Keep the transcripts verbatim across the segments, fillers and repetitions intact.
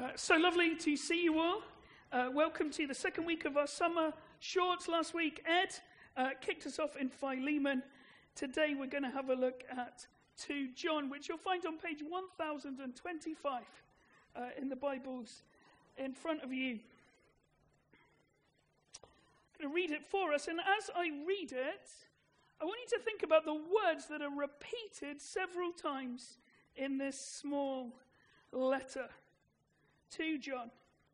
Uh, so lovely to see you all. Uh, welcome to the second week of our summer shorts. Last week, Ed uh, kicked us off in Philemon. Today, we're going to have a look at two John, which you'll find on page one thousand twenty-five uh, in the Bibles in front of you. I'm going to read it for us, and as I read it, I want you to think about the words that are repeated several times in this small letter to John.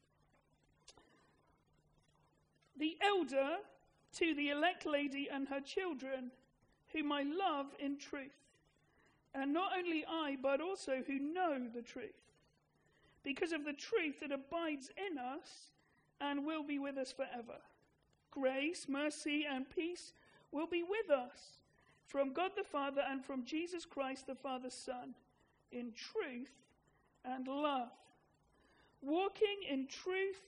The elder to the elect lady and her children, whom I love in truth, and not only I, but also who know the truth, because of the truth that abides in us and will be with us forever. Grace, mercy, and peace will be with us from God the Father and from Jesus Christ the Father's Son, in truth and love. Walking in truth.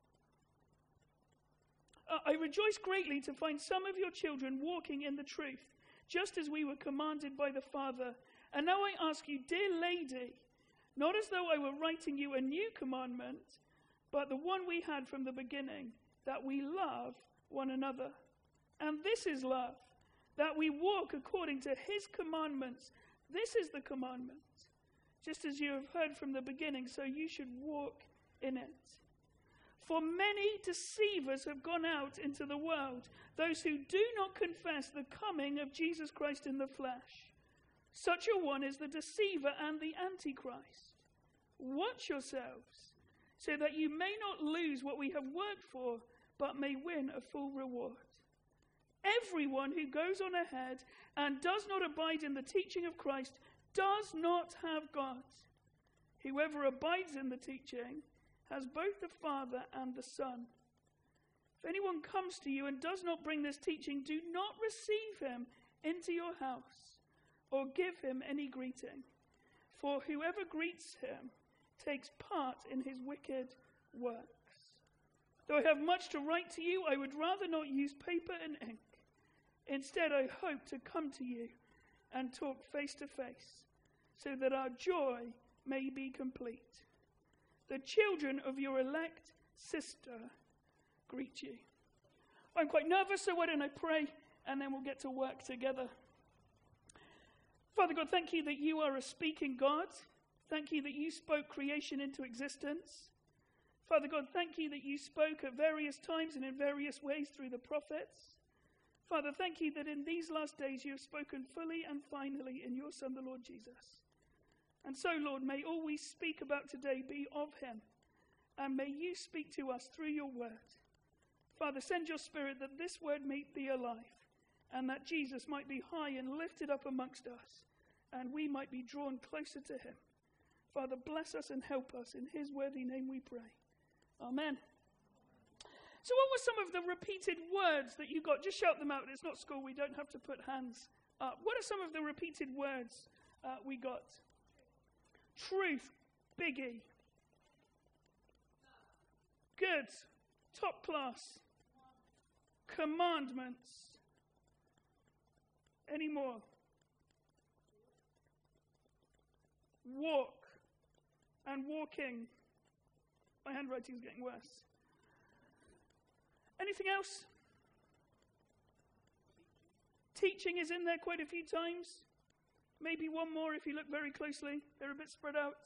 Uh, I rejoice greatly to find some of your children walking in the truth, just as we were commanded by the Father. And now I ask you, dear lady, not as though I were writing you a new commandment, but the one we had from the beginning, that we love one another. And this is love, that we walk according to his commandments. This is the commandment. Just as you have heard from the beginning, so you should walk in it. For many deceivers have gone out into the world, those who do not confess the coming of Jesus Christ in the flesh. Such a one is the deceiver and the antichrist. Watch yourselves, so that you may not lose what we have worked for, but may win a full reward. Everyone who goes on ahead and does not abide in the teaching of Christ does not have God. Whoever abides in the teaching has both the Father and the Son. If anyone comes to you and does not bring this teaching, do not receive him into your house or give him any greeting. For whoever greets him takes part in his wicked works. Though I have much to write to you, I would rather not use paper and ink. Instead, I hope to come to you and talk face to face, so that our joy may be complete. The children of your elect sister greet you. I'm quite nervous, so why don't I pray, and then we'll get to work together. Father God, thank you that you are a speaking God. Thank you that you spoke creation into existence. Father God, thank you that you spoke at various times and in various ways through the prophets. Father, thank you that in these last days you have spoken fully and finally in your Son, the Lord Jesus. And so, Lord, may all we speak about today be of him, and may you speak to us through your word. Father, send your Spirit that this word may be alive, and that Jesus might be high and lifted up amongst us, and we might be drawn closer to him. Father, bless us and help us. In his worthy name we pray. Amen. So what were some of the repeated words that you got? Just shout them out. It's not school. We don't have to put hands up. What are some of the repeated words uh, we got? Truth. Biggie. Good. Top class. Commandments. Any more? Walk. And walking. My handwriting's getting worse. Anything else? Teaching is in there quite a few times. Maybe one more if you look very closely. They're a bit spread out.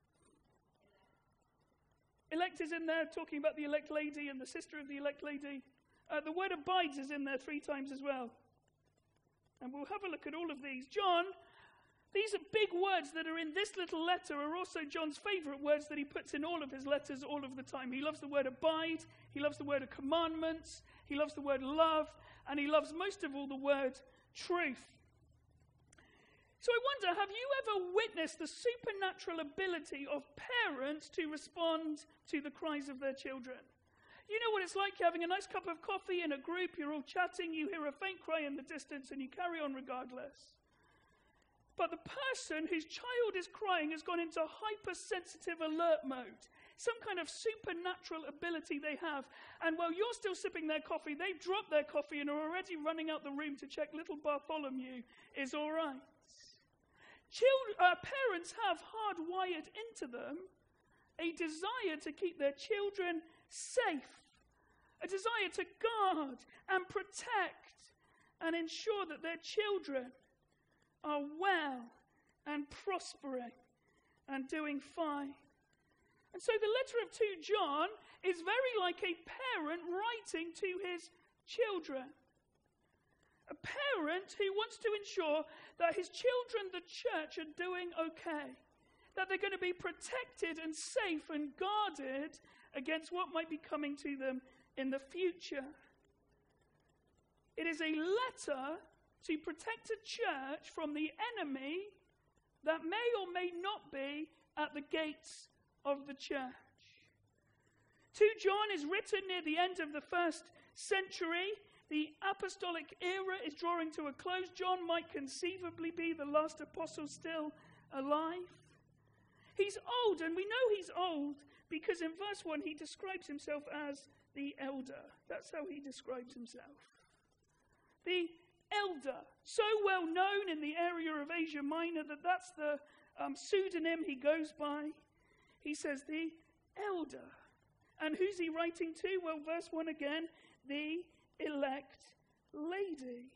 Elect is in there, talking about the elect lady and the sister of the elect lady. Uh, the word abides is in there three times as well. And we'll have a look at all of these. John, these are big words that are in this little letter, are also John's favorite words that he puts in all of his letters all of the time. He loves the word abide, he loves the word of commandments, he loves the word love, and he loves most of all the word truth. So I wonder, have you ever witnessed the supernatural ability of parents to respond to the cries of their children? You know what it's like having a nice cup of coffee in a group, you're all chatting, you hear a faint cry in the distance, and you carry on regardless. But the person whose child is crying has gone into hypersensitive alert mode. Some kind of supernatural ability they have. And while you're still sipping their coffee, they've dropped their coffee and are already running out the room to check little Bartholomew is all right. Children, uh, parents have hardwired into them a desire to keep their children safe, a desire to guard and protect and ensure that their children are well and prospering and doing fine. And so the letter of Second John is very like a parent writing to his children. A parent who wants to ensure that his children, the church, are doing okay, that they're going to be protected and safe and guarded against what might be coming to them in the future. It is a letter to protect a church from the enemy that may or may not be at the gates of the church. Second John is written near the end of the first century. The apostolic era is drawing to a close. John might conceivably be the last apostle still alive. He's old, and we know he's old because in verse one he describes himself as the elder. That's how he describes himself. The elder, so well known in the area of Asia Minor that that's the um, pseudonym he goes by. He says the elder. And who's he writing to? Well, verse one again, the elect lady.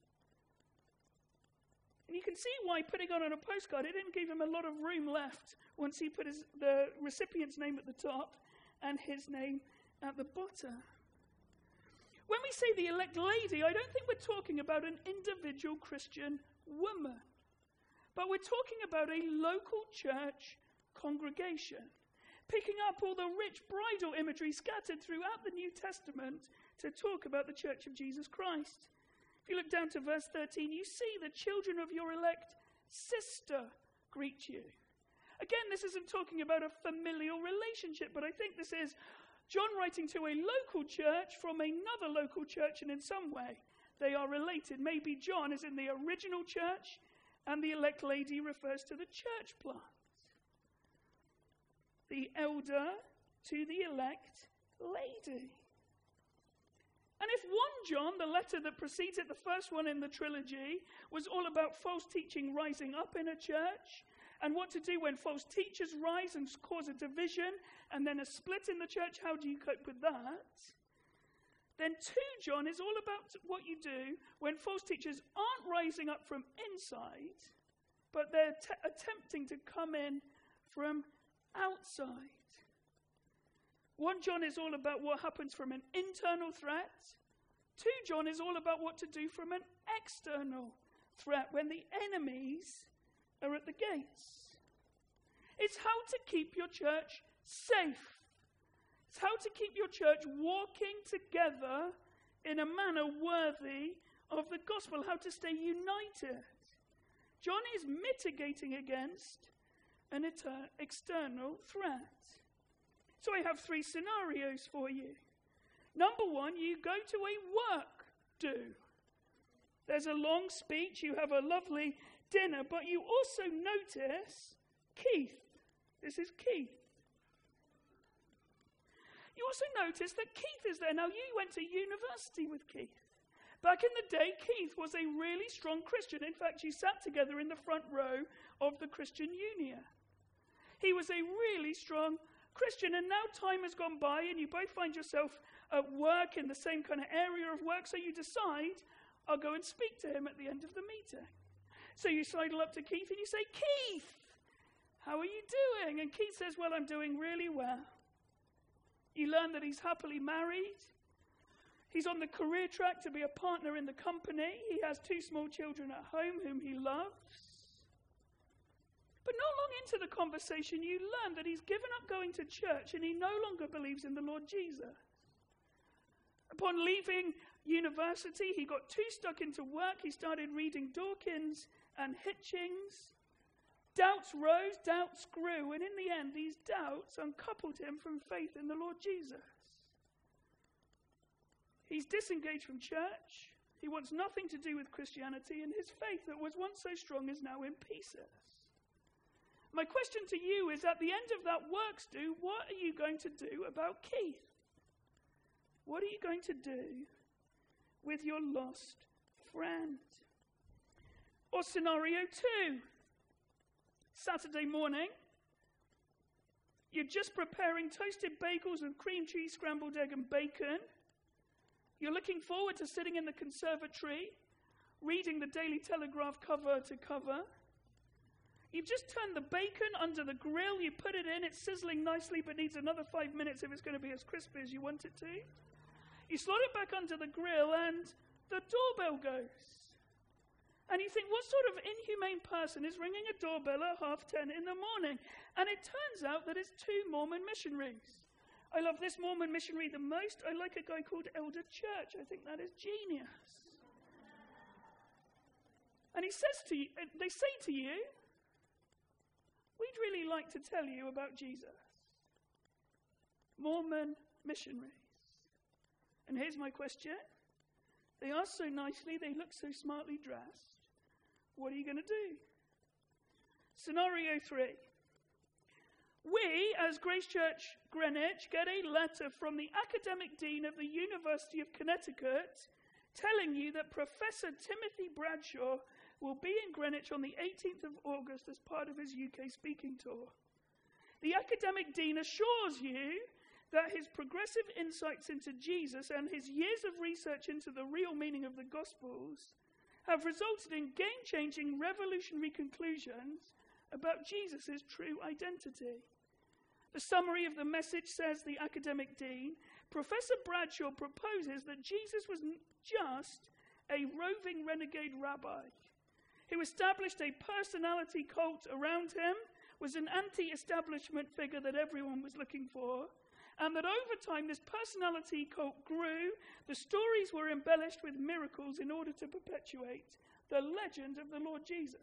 And you can see why putting it on a postcard, it didn't give him a lot of room left once he put his, the recipient's name at the top and his name at the bottom. When we say the elect lady, I don't think we're talking about an individual Christian woman, but we're talking about a local church congregation, picking up all the rich bridal imagery scattered throughout the New Testament to talk about the Church of Jesus Christ. If you look down to verse thirteen, you see the children of your elect sister greet you. Again, this isn't talking about a familial relationship, but I think this is John writing to a local church from another local church, and in some way they are related. Maybe John is in the original church, and the elect lady refers to the church plant. The elder to the elect lady. And if First John, the letter that precedes it, the first one in the trilogy, was all about false teaching rising up in a church, and what to do when false teachers rise and cause a division, and then a split in the church, how do you cope with that? Then Second John is all about what you do when false teachers aren't rising up from inside, but they're t- attempting to come in from outside. First John is all about what happens from an internal threat. Second John is all about what to do from an external threat when the enemies are at the gates. It's how to keep your church safe. It's how to keep your church walking together in a manner worthy of the gospel, how to stay united. John is mitigating against an eter- external threat. So I have three scenarios for you. Number one, you go to a work do. There's a long speech, you have a lovely dinner, but you also notice Keith. This is Keith. You also notice that Keith is there. Now, you went to university with Keith. Back in the day, Keith was a really strong Christian. In fact, you sat together in the front row of the Christian Union. He was a really strong Christian, and now time has gone by, and you both find yourself at work in the same kind of area of work, so you decide, I'll go and speak to him at the end of the meeting. So you sidle up to Keith and you say, Keith, how are you doing? And Keith says, well, I'm doing really well. You learn that he's happily married. He's on the career track to be a partner in the company. He has two small children at home whom he loves. But not long into the conversation, you learn that he's given up going to church and he no longer believes in the Lord Jesus. Upon leaving university, he got too stuck into work. He started reading Dawkins and Hitchings. Doubts rose, doubts grew, and in the end, these doubts uncoupled him from faith in the Lord Jesus. He's disengaged from church. He wants nothing to do with Christianity, and his faith that was once so strong is now in pieces. My question to you is, at the end of that works do, what are you going to do about Keith? What are you going to do with your lost friend? Or scenario two. Saturday morning, You're just preparing toasted bagels with cream cheese, scrambled egg, and bacon. You're looking forward to sitting in the conservatory, reading the Daily Telegraph cover to cover. You've just turned the bacon under the grill. You put it in. It's sizzling nicely, but needs another five minutes if it's going to be as crispy as you want it to. You slot it back under the grill, and the doorbell goes. And you think, what sort of inhumane person is ringing a doorbell at half ten in the morning? And it turns out that it's two Mormon missionaries. I love this Mormon missionary the most. I like a guy called Elder Church. I think that is genius. And he says to you, they say to you, we'd really like to tell you about Jesus. Mormon missionaries. And here's my question. They are so nicely, they look so smartly dressed. What are you going to do? Scenario three. We, as Grace Church Greenwich, get a letter from the academic dean of the University of Connecticut telling you that Professor Timothy Bradshaw will be in Greenwich on the eighteenth of August as part of his U K speaking tour. The academic dean assures you that his progressive insights into Jesus and his years of research into the real meaning of the Gospels have resulted in game-changing, revolutionary conclusions about Jesus' true identity. The summary of the message says, the academic dean, Professor Bradshaw proposes that Jesus was just a roving renegade rabbi who established a personality cult around him, was an anti-establishment figure that everyone was looking for, and that over time this personality cult grew. The stories were embellished with miracles in order to perpetuate the legend of the Lord Jesus.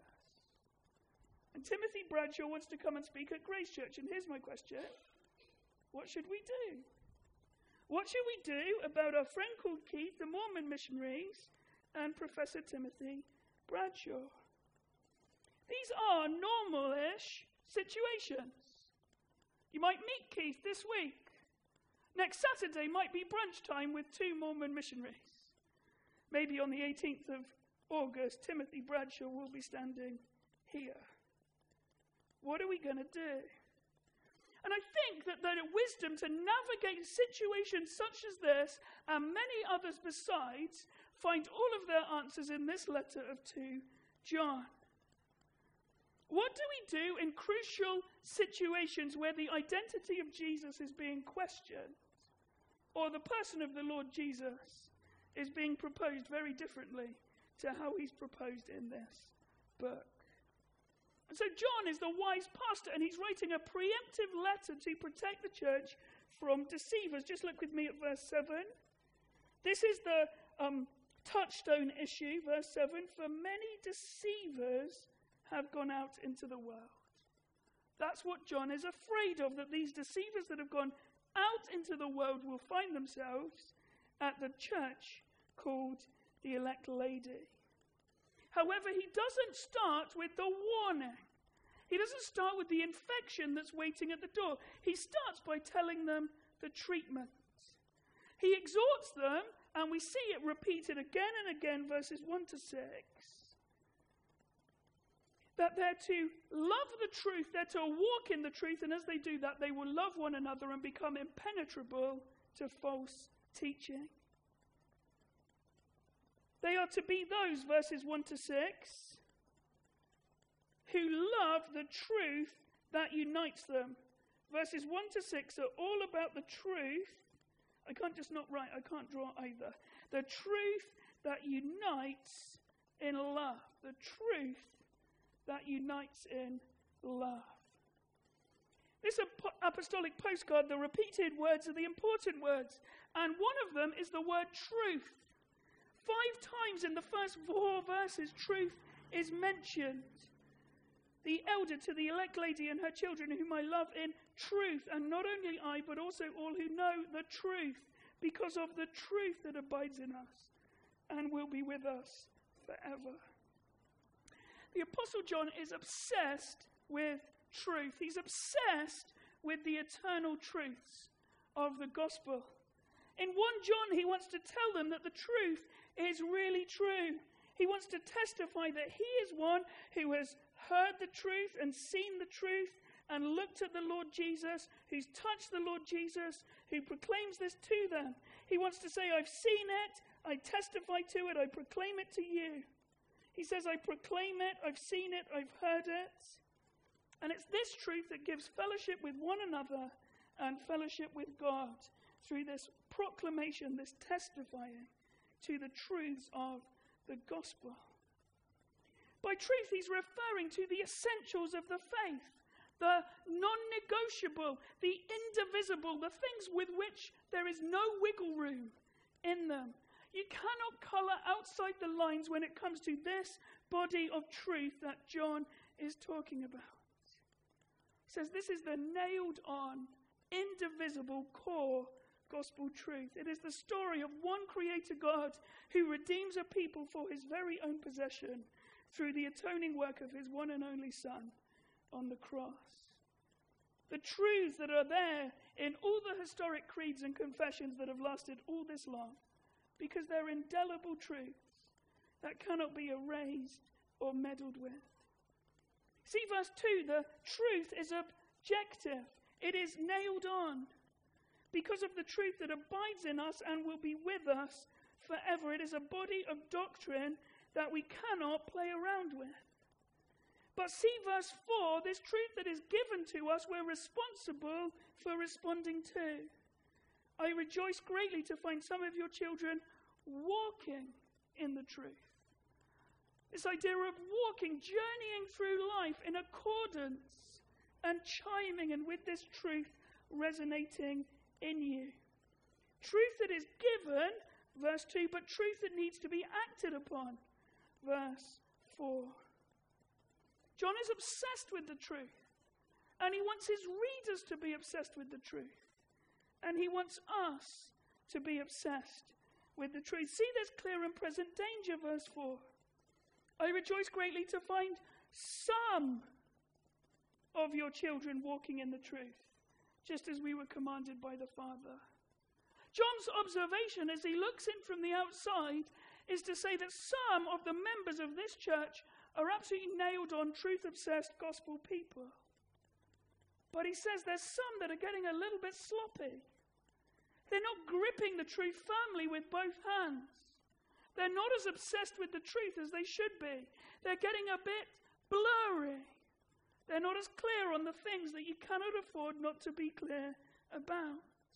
And Timothy Bradshaw wants to come and speak at Grace Church. And here's my question. What should we do? What should we do about our friend called Keith, the Mormon missionaries, and Professor Timothy Bradshaw? These are normal-ish situations. You might meet Keith this week. Next Saturday might be brunch time with two Mormon missionaries. Maybe on the eighteenth of August, Timothy Bradshaw will be standing here. What are we going to do? And I think that the wisdom to navigate situations such as this and many others besides find all of their answers in this letter of Second John. What do we do in crucial situations where the identity of Jesus is being questioned, or the person of the Lord Jesus is being proposed very differently to how he's proposed in this book? And so John is the wise pastor, and he's writing a preemptive letter to protect the church from deceivers. Just look with me at verse seven. This is the um, touchstone issue, verse seven. For many deceivers have gone out into the world. That's what John is afraid of, that these deceivers that have gone out into the world will find themselves at the church called the elect lady. However, he doesn't start with the warning. He doesn't start with the infection that's waiting at the door. He starts by telling them the treatment. He exhorts them, and we see it repeated again and again, verses one to six. That they're to love the truth, they're to walk in the truth, and as they do that, they will love one another and become impenetrable to false teaching. They are to be those, verses one to six, who love the truth that unites them. Verses one to six are all about the truth. I can't just not write, I can't draw either. The truth that unites in love. The truth that unites in love. This ap- apostolic postcard, the repeated words are the important words. And one of them is the word truth. Five times in the first four verses, truth is mentioned. The elder to the elect lady and her children, whom I love in truth, and not only I, but also all who know the truth, because of the truth that abides in us and will be with us forever. The Apostle John is obsessed with truth. He's obsessed with the eternal truths of the gospel. In First John, he wants to tell them that the truth is really true. He wants to testify that he is one who has heard the truth and seen the truth and looked at the Lord Jesus, who's touched the Lord Jesus, who proclaims this to them. He wants to say, I've seen it, I testify to it, I proclaim it to you. He says, I proclaim it, I've seen it, I've heard it. And it's this truth that gives fellowship with one another and fellowship with God through this proclamation, this testifying to the truths of the gospel. By truth, he's referring to the essentials of the faith, the non-negotiable, the indivisible, the things with which there is no wiggle room in them. You cannot colour outside the lines when it comes to this body of truth that John is talking about. He says this is the nailed-on, indivisible core gospel truth. It is the story of one creator God who redeems a people for his very own possession through the atoning work of his one and only Son on the cross. The truths that are there in all the historic creeds and confessions that have lasted all this long, because they're indelible truths that cannot be erased or meddled with. See verse two, the truth is objective. It is nailed on because of the truth that abides in us and will be with us forever. It is a body of doctrine that we cannot play around with. But see verse four, this truth that is given to us, we're responsible for responding to. I rejoice greatly to find some of your children walking in the truth. This idea of walking, journeying through life in accordance and chiming and with this truth resonating in you. Truth that is given, verse two, but truth that needs to be acted upon, verse four. John is obsessed with the truth, and he wants his readers to be obsessed with the truth, and he wants us to be obsessed with the truth. See this clear and present danger, verse four. I rejoice greatly to find some of your children walking in the truth, just as we were commanded by the Father. John's observation as he looks in from the outside is to say that some of the members of this church are absolutely nailed on truth-obsessed gospel people. But he says there's some that are getting a little bit sloppy. They're not gripping the truth firmly with both hands. They're not as obsessed with the truth as they should be. They're getting a bit blurry. They're not as clear on the things that you cannot afford not to be clear about.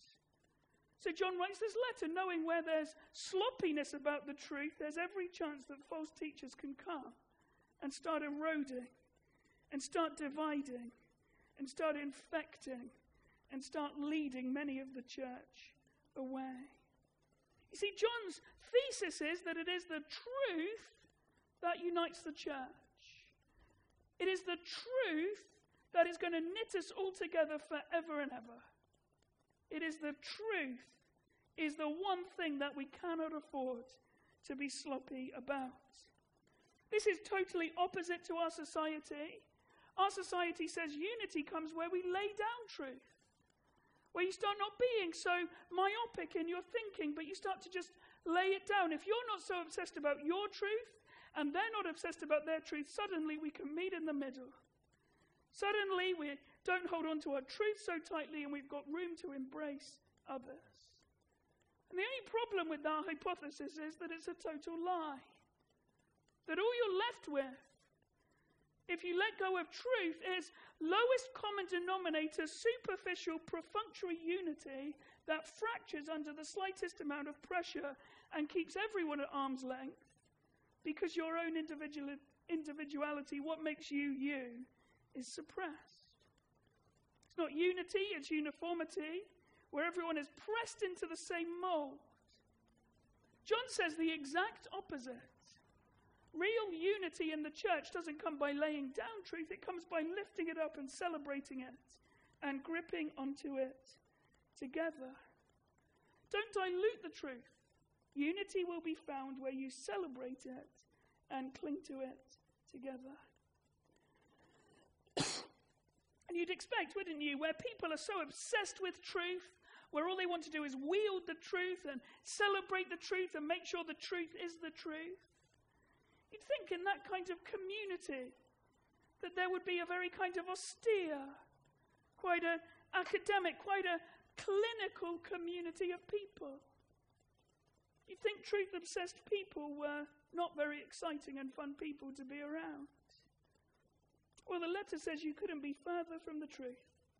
So John writes this letter knowing where there's sloppiness about the truth, there's every chance that false teachers can come and start eroding and start dividing and start infecting and start leading many of the church away. You see, John's thesis is that it is the truth that unites the church. It is the truth that is going to knit us all together forever and ever. It is the truth is the one thing that we cannot afford to be sloppy about. This is totally opposite to our society. Our society says unity comes where we lay down truth, where you start not being so myopic in your thinking, but you start to just lay it down. If you're not so obsessed about your truth, and they're not obsessed about their truth, suddenly we can meet in the middle. Suddenly we don't hold on to our truth so tightly, and we've got room to embrace others. And the only problem with that hypothesis is that it's a total lie. That all you're left with, if you let go of truth, is lowest common denominator, superficial, perfunctory unity that fractures under the slightest amount of pressure and keeps everyone at arm's length, because your own individual, individuality, what makes you you, is suppressed. It's not unity, it's uniformity, where everyone is pressed into the same mold. John says the exact opposite. Real unity in the church doesn't come by laying down truth, it comes by lifting it up and celebrating it and gripping onto it together. Don't dilute the truth. Unity will be found where you celebrate it and cling to it together. And you'd expect, wouldn't you, where people are so obsessed with truth, where all they want to do is wield the truth and celebrate the truth and make sure the truth is the truth. You'd think in that kind of community that there would be a very kind of austere, quite an academic, quite a clinical community of people. You'd think truth-obsessed people were not very exciting and fun people to be around. Well, the letter says you couldn't be further from the truth.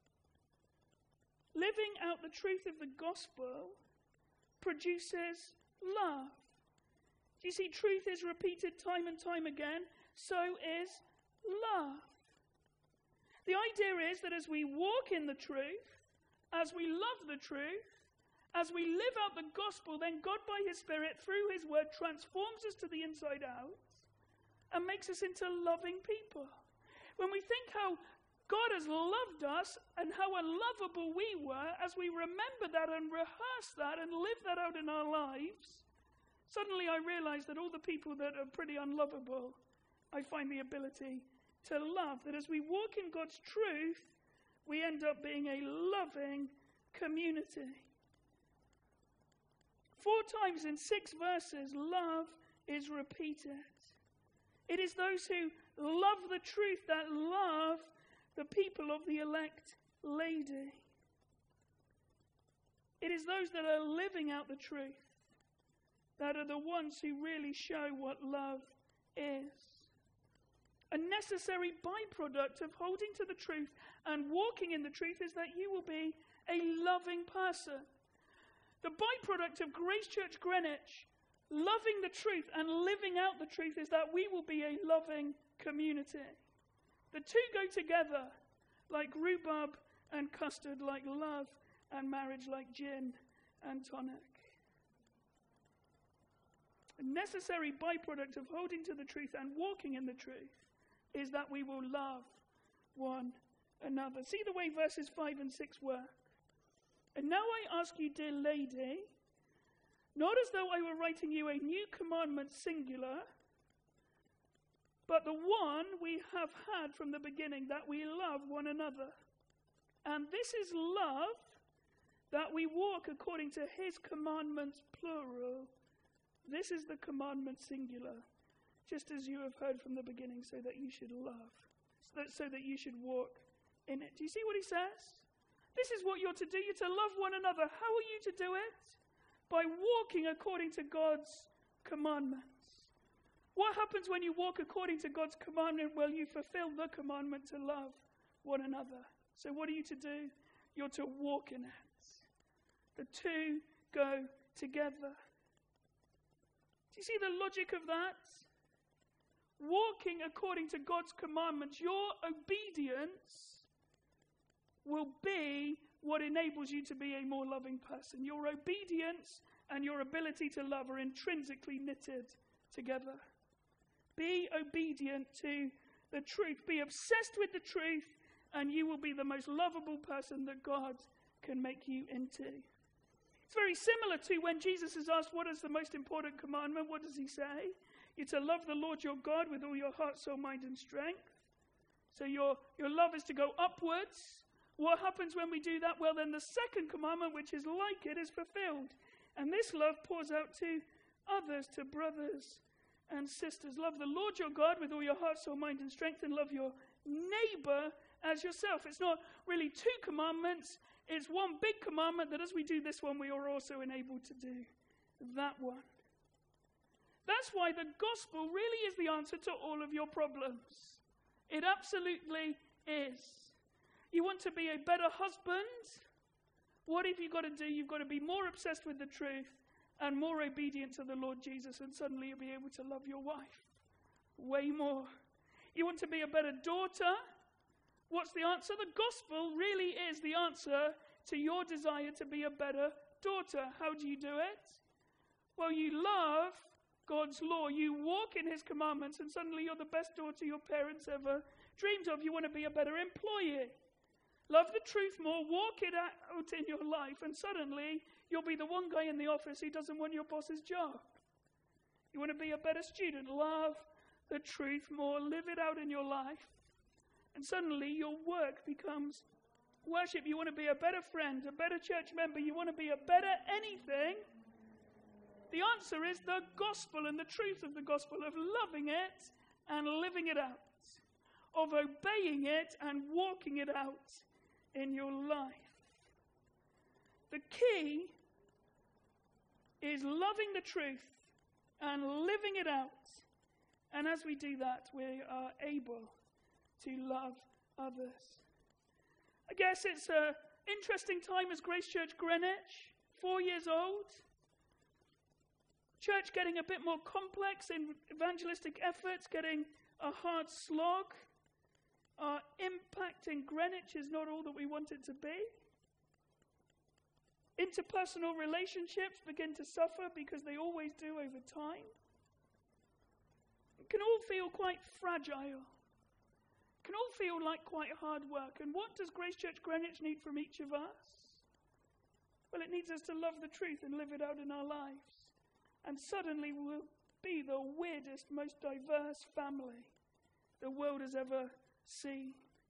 Living out the truth of the gospel produces love. Do you see, truth is repeated time and time again, so is love. The idea is that as we walk in the truth, as we love the truth, as we live out the gospel, then God by his Spirit, through his word, transforms us to the inside out and makes us into loving people. When we think how God has loved us and how unlovable we were, as we remember that and rehearse that and live that out in our lives, suddenly I realize that all the people that are pretty unlovable, I find the ability to love. That as we walk in God's truth, we end up being a loving community. Four times in six verses, love is repeated. It is those who love the truth that love the people of the elect lady. It is those that are living out the truth that are the ones who really show what love is. A necessary byproduct of holding to the truth and walking in the truth is that you will be a loving person. The byproduct of Grace Church Greenwich loving the truth and living out the truth is that we will be a loving community. The two go together like rhubarb and custard, like love and marriage, like gin and tonic. A necessary byproduct of holding to the truth and walking in the truth is that we will love one another. See the way verses five and six work. And now I ask you, dear lady, not as though I were writing you a new commandment singular, but the one we have had from the beginning, that we love one another. And this is love, that we walk according to his commandments, plural. This is the commandment singular, just as you have heard from the beginning, so that you should love, so that, so that you should walk in it. Do you see what he says? This is what you're to do. You're to love one another. How are you to do it? By walking according to God's commandments. What happens when you walk according to God's commandment? Well, you fulfill the commandment to love one another. So what are you to do? You're to walk in it. The two go together. Do you see the logic of that? Walking according to God's commandments, your obedience will be what enables you to be a more loving person. Your obedience and your ability to love are intrinsically knitted together. Be obedient to the truth. Be obsessed with the truth, and you will be the most lovable person that God can make you into. It's very similar to when Jesus is asked, what is the most important commandment? What does he say? You're to love the Lord your God with all your heart, soul, mind, and strength. So your, your love is to go upwards. What happens when we do that? Well, then the second commandment, which is like it, is fulfilled. And this love pours out to others, to brothers and sisters. Love the Lord your God with all your heart, soul, mind, and strength, and love your neighbor as yourself. It's not really two commandments. It's one big commandment that as we do this one, we are also enabled to do that one. That's why the gospel really is the answer to all of your problems. It absolutely is. You want to be a better husband? What have you got to do? You've got to be more obsessed with the truth and more obedient to the Lord Jesus, and suddenly you'll be able to love your wife way more. You want to be a better daughter? What's the answer? The gospel really is the answer to your desire to be a better daughter. How do you do it? Well, you love God's law. You walk in his commandments, and suddenly you're the best daughter your parents ever dreamed of. You want to be a better employee. Love the truth more, walk it out in your life, and suddenly you'll be the one guy in the office who doesn't want your boss's job. You want to be a better student, love the truth more, live it out in your life, and suddenly your work becomes worship. You want to be a better friend, a better church member, you want to be a better anything. The answer is the gospel and the truth of the gospel, of loving it and living it out, of obeying it and walking it out in your life. The key is loving the truth and living it out. And as we do that, we are able to love others. I guess it's an interesting time as Grace Church Greenwich, four years old. Church getting a bit more complex in evangelistic efforts, getting a hard slog. Our impact in Greenwich is not all that we want it to be. Interpersonal relationships begin to suffer because they always do over time. It can all feel quite fragile. It can all feel like quite hard work. And what does Grace Church Greenwich need from each of us? Well, it needs us to love the truth and live it out in our lives. And suddenly we'll be the weirdest, most diverse family the world has ever seen.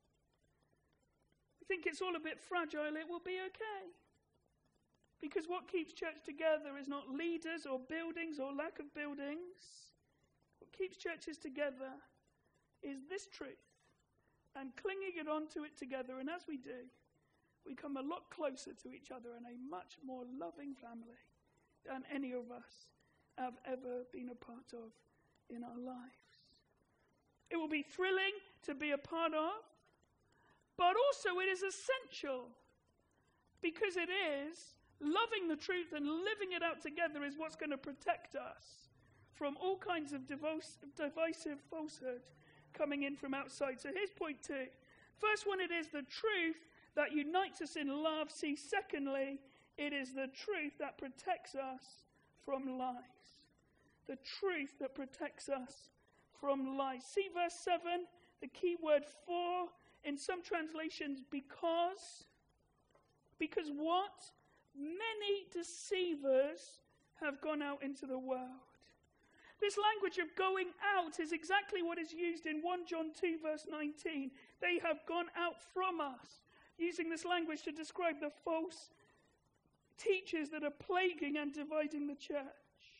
You think it's all a bit fragile, it will be okay. Because what keeps church together is not leaders or buildings or lack of buildings. What keeps churches together is this truth and clinging it onto it together. And as we do, we come a lot closer to each other and a much more loving family than any of us have ever been a part of in our lives. It will be thrilling to be a part of, but also it is essential, because it is loving the truth and living it out together is what's going to protect us from all kinds of divisive falsehood coming in from outside. So here's point two. First one, it is the truth that unites us in love. See, secondly, it is the truth that protects us from lies. The truth that protects us from lies. See verse seven, the key word for, in some translations, because. Because what? Many deceivers have gone out into the world. This language of going out is exactly what is used in First John two verse nineteen. They have gone out from us, using this language to describe the false teachers that are plaguing and dividing the church.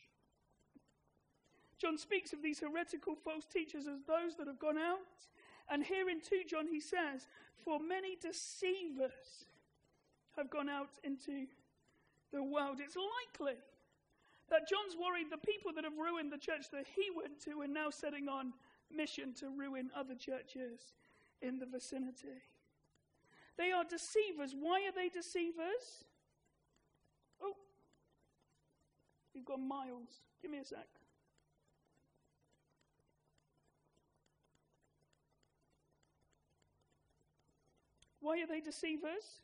John speaks of these heretical false teachers as those that have gone out. And here in Second John he says, for many deceivers have gone out into the world. It's likely that John's worried the people that have ruined the church that he went to are now setting on mission to ruin other churches in the vicinity. They are deceivers. Why are they deceivers? Oh, you've got Miles. Give me a sec. Why are they deceivers?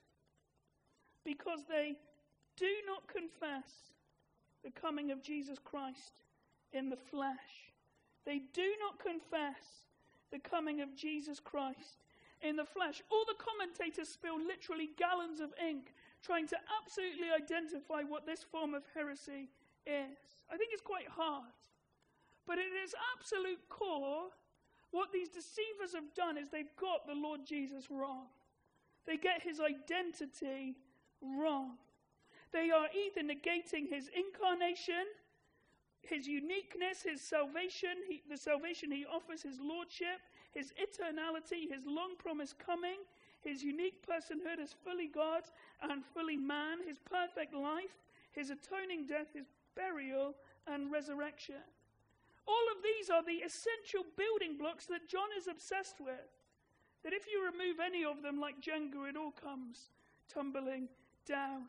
Because they do not confess the coming of Jesus Christ in the flesh. They do not confess the coming of Jesus Christ in the flesh. All the commentators spill literally gallons of ink trying to absolutely identify what this form of heresy is. I think it's quite hard. But at its absolute core, what these deceivers have done is they've got the Lord Jesus wrong. They get his identity wrong. They are either negating his incarnation, his uniqueness, his salvation, he, the salvation he offers, his lordship, his eternality, his long-promised coming, his unique personhood as fully God and fully man, his perfect life, his atoning death, his burial and resurrection. All of these are the essential building blocks that John is obsessed with. That if you remove any of them like Jenga, it all comes tumbling down.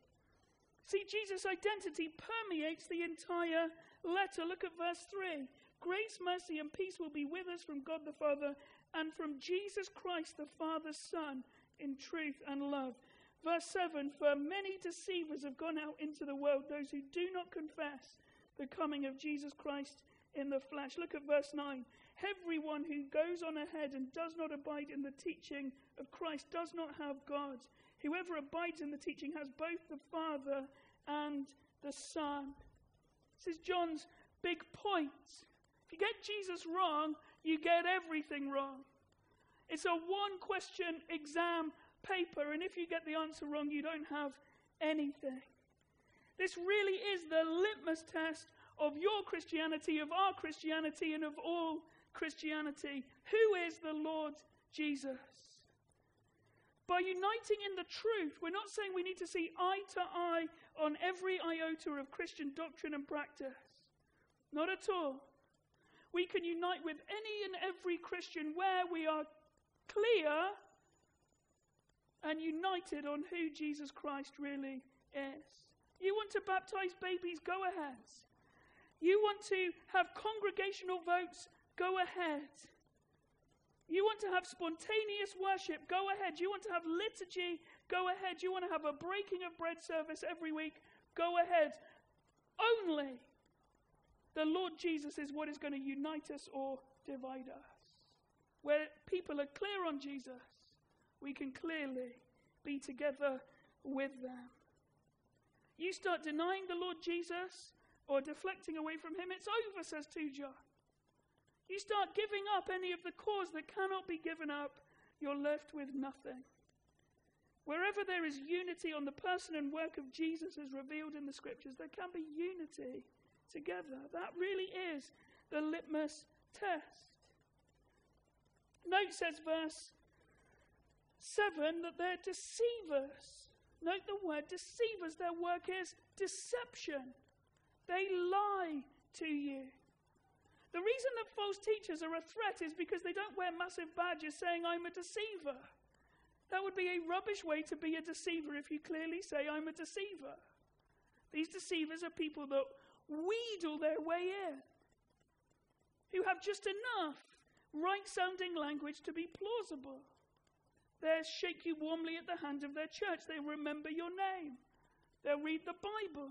See, Jesus' identity permeates the entire letter. Look at verse three. Grace, mercy, and peace will be with us from God the Father and from Jesus Christ, the Father's Son, in truth and love. Verse seven, for many deceivers have gone out into the world, those who do not confess the coming of Jesus Christ in the flesh. Look at verse nine. Everyone who goes on ahead and does not abide in the teaching of Christ does not have God. Whoever abides in the teaching has both the Father and the Son. This is John's big point. If you get Jesus wrong, you get everything wrong. It's a one-question exam paper, and if you get the answer wrong, you don't have anything. This really is the litmus test of your Christianity, of our Christianity, and of all Christianity. Who is the Lord Jesus? By uniting in the truth, we're not saying we need to see eye to eye on every iota of Christian doctrine and practice. Not at all. We can unite with any and every Christian where we are clear and united on who Jesus Christ really is. You want to baptize babies? Go ahead. You want to have congregational votes? Go ahead. You want to have spontaneous worship? Go ahead. You want to have liturgy? Go ahead. You want to have a breaking of bread service every week? Go ahead. Only the Lord Jesus is what is going to unite us or divide us. Where people are clear on Jesus, we can clearly be together with them. You start denying the Lord Jesus or deflecting away from him, it's over, says two John. You start giving up any of the cause that cannot be given up, you're left with nothing. Wherever there is unity on the person and work of Jesus as revealed in the scriptures, there can be unity together. That really is the litmus test. Note, says verse seven, that they're deceivers. Note the word deceivers. Their work is deception. They lie to you. The reason that false teachers are a threat is because they don't wear massive badges saying, I'm a deceiver. That would be a rubbish way to be a deceiver if you clearly say, I'm a deceiver. These deceivers are people that wheedle their way in, who have just enough right-sounding language to be plausible. They'll shake you warmly at the hand of their church. They remember your name. They'll read the Bible.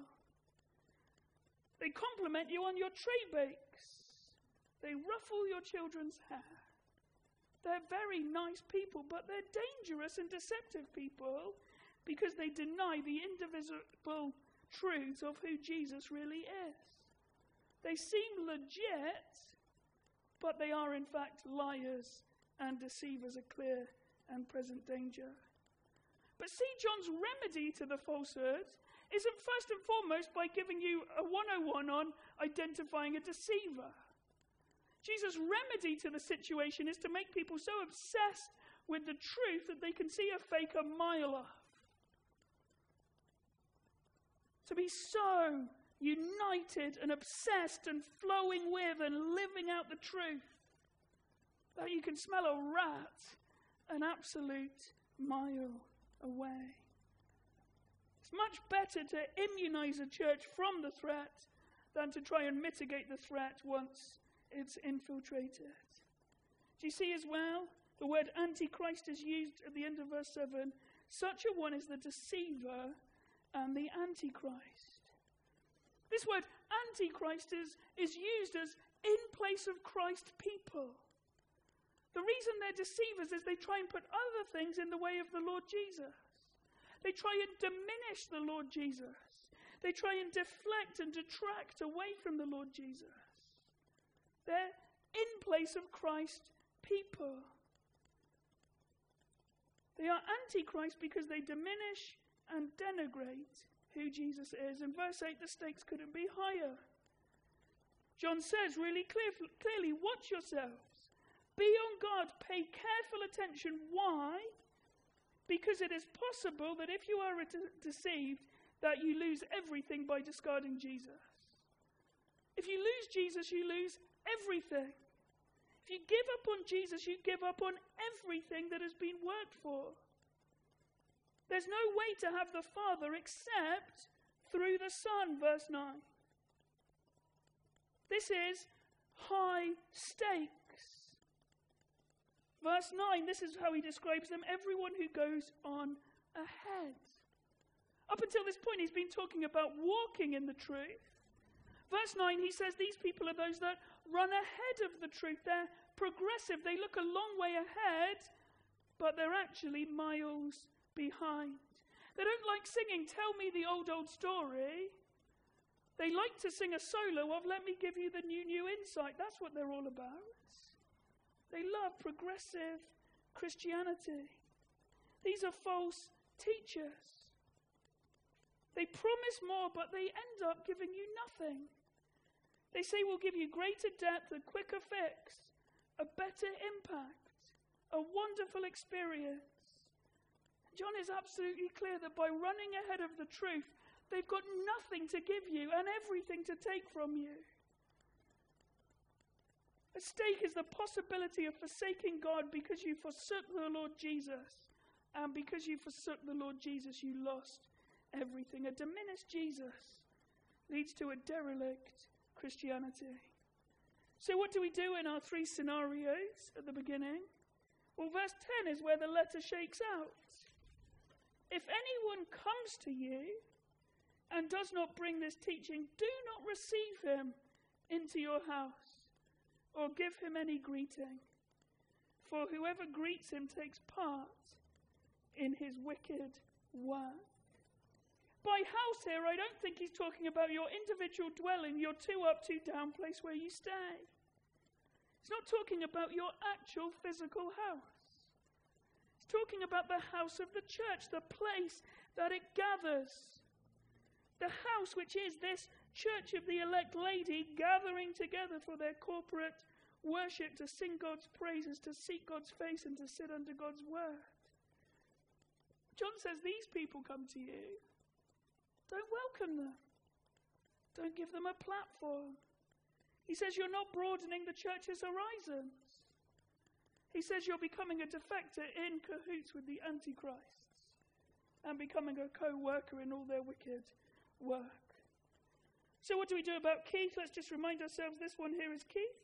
They compliment you on your tree bakes. They ruffle your children's hair. They're very nice people, but they're dangerous and deceptive people because they deny the indivisible truths of who Jesus really is. They seem legit, but they are in fact liars and deceivers, a clear and present danger. But see, John's remedy to the falsehoods isn't first and foremost by giving you a one oh one on identifying a deceiver. Jesus' remedy to the situation is to make people so obsessed with the truth that they can see a fake a mile off. To be so united and obsessed and flowing with and living out the truth that you can smell a rat an absolute mile away. It's much better to immunize a church from the threat than to try and mitigate the threat once it's infiltrated. Do you see as well? The word antichrist is used at the end of verse seven. Such a one is the deceiver and the antichrist. This word antichrist is, is used as in place of Christ people. The reason they're deceivers is they try and put other things in the way of the Lord Jesus. They try and diminish the Lord Jesus. They try and deflect and detract away from the Lord Jesus. They're in place of Christ people. They are antichrist because they diminish and denigrate who Jesus is. In verse eight, the stakes couldn't be higher. John says really clear, clearly, watch yourselves. Be on guard, pay careful attention. Why? Because it is possible that if you are de- deceived, that you lose everything by discarding Jesus. If you lose Jesus, you lose everything. If you give up on Jesus, you give up on everything that has been worked for. There's no way to have the Father except through the Son, verse nine. This is high stakes. Verse nine, this is how he describes them. Everyone who goes on ahead. Up until this point, he's been talking about walking in the truth. Verse nine, he says these people are those that run ahead of the truth. They're progressive. They look a long way ahead, but they're actually miles behind. They don't like singing, tell me the old, old story. They like to sing a solo of, let me give you the new, new insight. That's what they're all about. They love progressive Christianity. These are false teachers. They promise more, but they end up giving you nothing. They say we'll give you greater depth, a quicker fix, a better impact, a wonderful experience. John is absolutely clear that by running ahead of the truth, they've got nothing to give you and everything to take from you. At stake is the possibility of forsaking God because you forsook the Lord Jesus. And because you forsook the Lord Jesus, you lost everything. A diminished Jesus leads to a derelict Christianity. So what do we do in our three scenarios at the beginning? Well, verse ten is where the letter shakes out. If anyone comes to you and does not bring this teaching, do not receive him into your house or give him any greeting. For whoever greets him takes part in his wicked work. By house here, I don't think he's talking about your individual dwelling, your two up, two down place where you stay. He's not talking about your actual physical house. He's talking about the house of the church, the place that it gathers. The house which is this church of the elect lady gathering together for their corporate worship, to sing God's praises, to seek God's face, and to sit under God's word. John says these people come to you. Don't welcome them. Don't give them a platform. He says you're not broadening the church's horizons. He says you're becoming a defector in cahoots with the antichrists and becoming a co-worker in all their wicked work. So what do we do about Keith? Let's just remind ourselves this one here is Keith.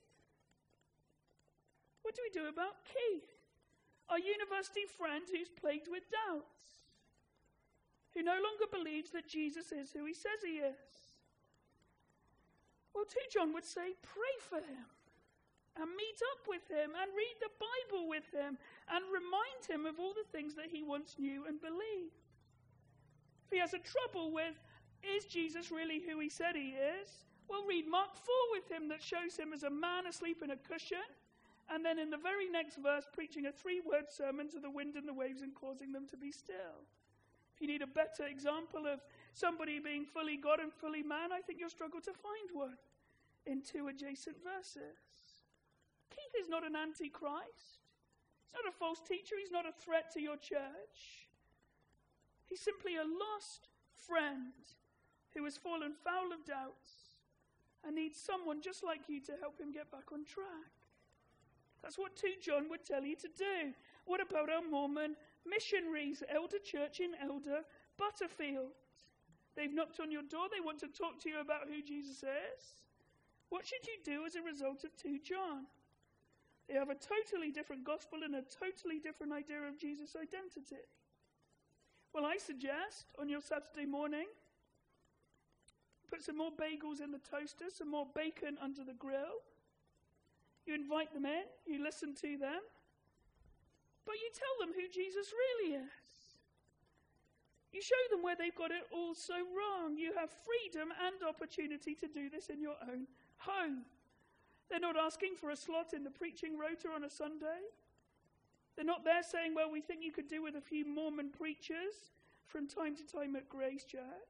What do we do about Keith? Our university friend who's plagued with doubts, who no longer believes that Jesus is who he says he is. Well, too, John would say, pray for him and meet up with him and read the Bible with him and remind him of all the things that he once knew and believed. If he has a trouble with, is Jesus really who he said he is? Well, read Mark four with him that shows him as a man asleep in a cushion, and then in the very next verse preaching a three-word sermon to the wind and the waves and causing them to be still. If you need a better example of somebody being fully God and fully man, I think you'll struggle to find one in two adjacent verses. Keith is not an antichrist. He's not a false teacher. He's not a threat to your church. He's simply a lost friend who has fallen foul of doubts and needs someone just like you to help him get back on track. That's what two John would tell you to do. What about our Mormon missionaries, Elder Church in Elder Butterfield? They've knocked on your door. They want to talk to you about who Jesus is. What should you do as a result of two John? They have a totally different gospel and a totally different idea of Jesus' identity. Well, I suggest on your Saturday morning, put some more bagels in the toaster, some more bacon under the grill. You invite them in, you listen to them, but you tell them who Jesus really is. You show them where they've got it all so wrong. You have freedom and opportunity to do this in your own home. They're not asking for a slot in the preaching rota on a Sunday. They're not there saying, well, we think you could do with a few Mormon preachers from time to time at Grace Church.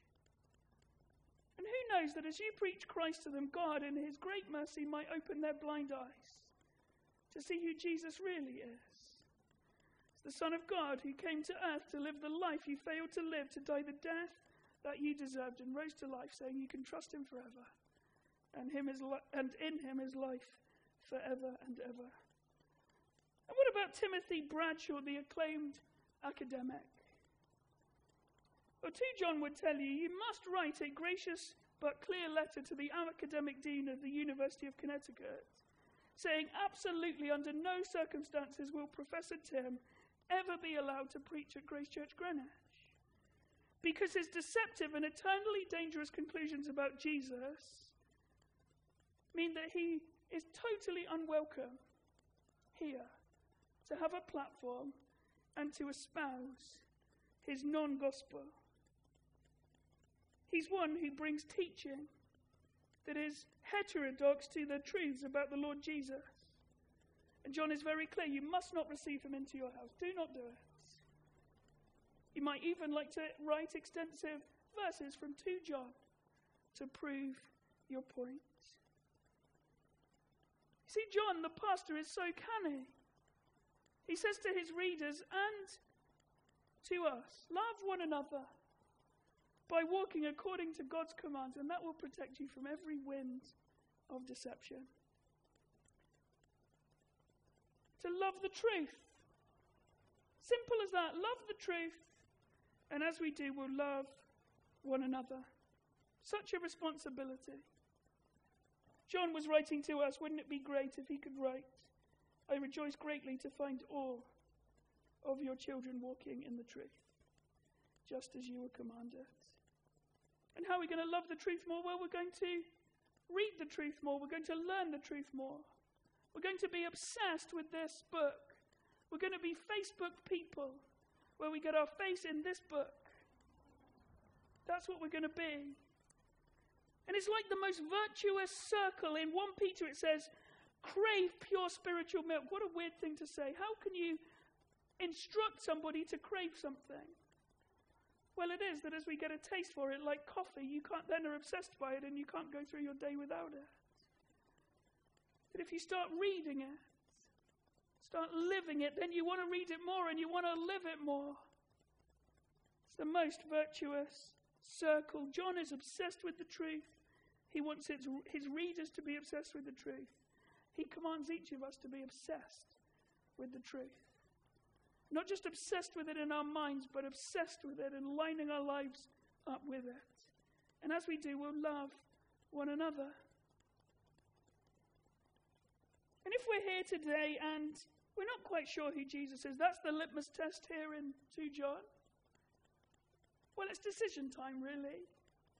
And who knows that as you preach Christ to them, God in his great mercy might open their blind eyes to see who Jesus really is. It's the Son of God who came to earth to live the life you failed to live, to die the death that you deserved, and rose to life, saying you can trust him forever. And him is li- and in him is life forever and ever. And what about Timothy Bradshaw, the acclaimed academic? Well, two John would tell you, you must write a gracious but clear letter to the academic dean of the University of Connecticut, saying absolutely under no circumstances will Professor Tim ever be allowed to preach at Grace Church Greenwich, because his deceptive and eternally dangerous conclusions about Jesus mean that he is totally unwelcome here to have a platform and to espouse his non-gospel. He's one who brings teaching that is heterodox to the truths about the Lord Jesus. And John is very clear, you must not receive him into your house. Do not do it. You might even like to write extensive verses from two John to prove your point. See, John, the pastor, is so canny. He says to his readers, and to us. Love one another by walking according to God's commands, and that will protect you from every wind of deception. To love the truth. Simple as that. Love the truth. And as we do, we'll love one another. Such a responsibility. John was writing to us, wouldn't it be great if he could write, I rejoice greatly to find all of your children walking in the truth, just as you were commanded. And how are we going to love the truth more? Well, we're going to read the truth more. We're going to learn the truth more. We're going to be obsessed with this book. We're going to be Facebook people, where we get our face in this book. That's what we're going to be. And it's like the most virtuous circle. In First Peter it says, crave pure spiritual milk. What a weird thing to say. How can you instruct somebody to crave something? Well, it is that as we get a taste for it, like coffee, you can't then are obsessed by it and you can't go through your day without it. But if you start reading it, start living it, then you want to read it more and you want to live it more. It's the most virtuous circle. John is obsessed with the truth. He wants his, his readers to be obsessed with the truth. He commands each of us to be obsessed with the truth. Not just obsessed with it in our minds, but obsessed with it and lining our lives up with it. And as we do, we'll love one another. And if we're here today and we're not quite sure who Jesus is, that's the litmus test here in Second John. Well, it's decision time, really.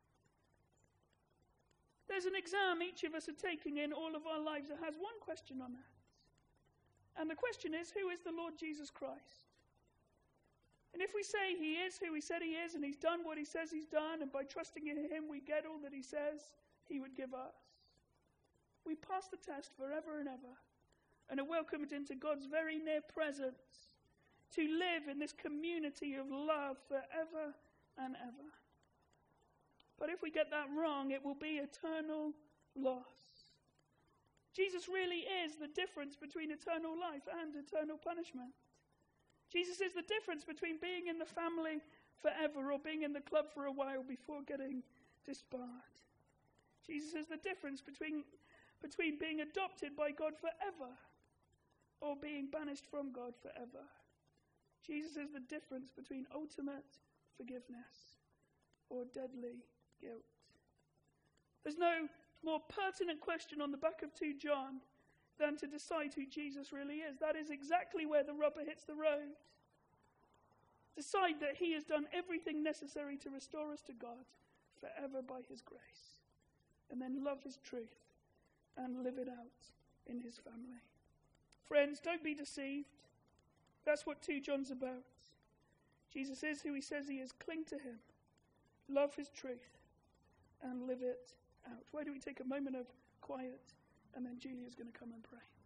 There's an exam each of us are taking in all of our lives that has one question on it. And the question is, who is the Lord Jesus Christ? And if we say he is who he said he is, and he's done what he says he's done, and by trusting in him we get all that he says he would give us, we pass the test forever and ever, and are welcomed into God's very near presence to live in this community of love forever and ever. But if we get that wrong, it will be eternal loss. Jesus really is the difference between eternal life and eternal punishment. Jesus is the difference between being in the family forever or being in the club for a while before getting disbarred. Jesus is the difference between, between being adopted by God forever or being banished from God forever. Jesus is the difference between ultimate forgiveness or deadly guilt. There's no more pertinent question on the back of Second John than to decide who Jesus really is. That is exactly where the rubber hits the road. Decide that he has done everything necessary to restore us to God forever by his grace. And then love his truth and live it out in his family. Friends, don't be deceived. That's what Second John's about. Jesus is who he says he is. Cling to him. Love his truth and live it out. Why don't we take a moment of quiet, and then Julia's going to come and pray.